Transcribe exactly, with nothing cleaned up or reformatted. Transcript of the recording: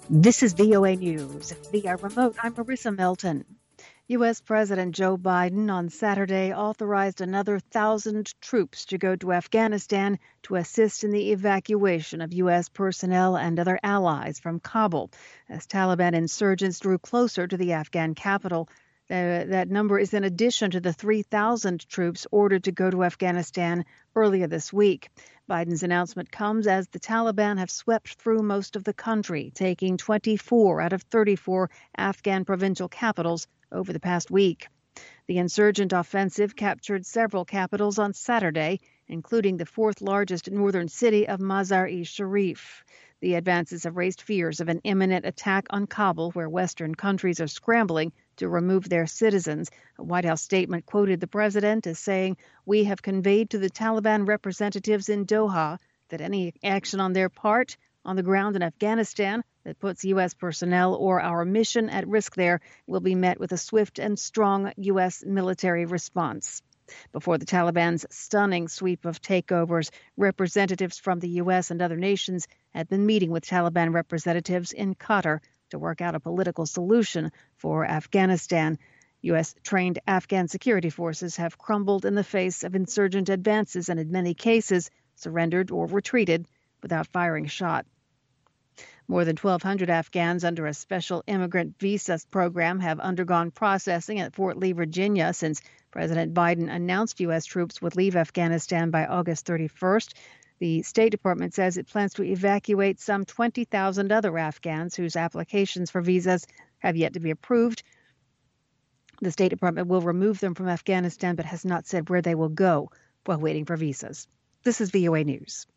This is V O A News. Via remote, I'm Marissa Melton. U S. President Joe Biden on Saturday authorized another thousand troops to go to Afghanistan to assist in the evacuation of U S personnel and other allies from Kabul as Taliban insurgents drew closer to the Afghan capital. Uh, that number is in addition to the three thousand troops ordered to go to Afghanistan earlier this week. Biden's announcement comes as the Taliban have swept through most of the country, taking twenty-four out of thirty-four Afghan provincial capitals over the past week. The insurgent offensive captured several capitals on Saturday, including the fourth largest northern city of Mazar-e-Sharif. The advances have raised fears of an imminent attack on Kabul, where Western countries are scrambling to remove their citizens. A White House statement quoted the president as saying, "We have conveyed to the Taliban representatives in Doha that any action on their part on the ground in Afghanistan that puts U S personnel or our mission at risk there will be met with a swift and strong U S military response." Before the Taliban's stunning sweep of takeovers, representatives from the U S and other nations had been meeting with Taliban representatives in Qatar to work out a political solution for Afghanistan. U S-trained Afghan security forces have crumbled in the face of insurgent advances and in many cases surrendered or retreated without firing a shot. More than twelve hundred Afghans under a special immigrant visa program have undergone processing at Fort Lee, Virginia, since President Biden announced U S troops would leave Afghanistan by August thirty-first. The State Department says it plans to evacuate some twenty thousand other Afghans whose applications for visas have yet to be approved. The State Department will remove them from Afghanistan but has not said where they will go while waiting for visas. This is V O A News.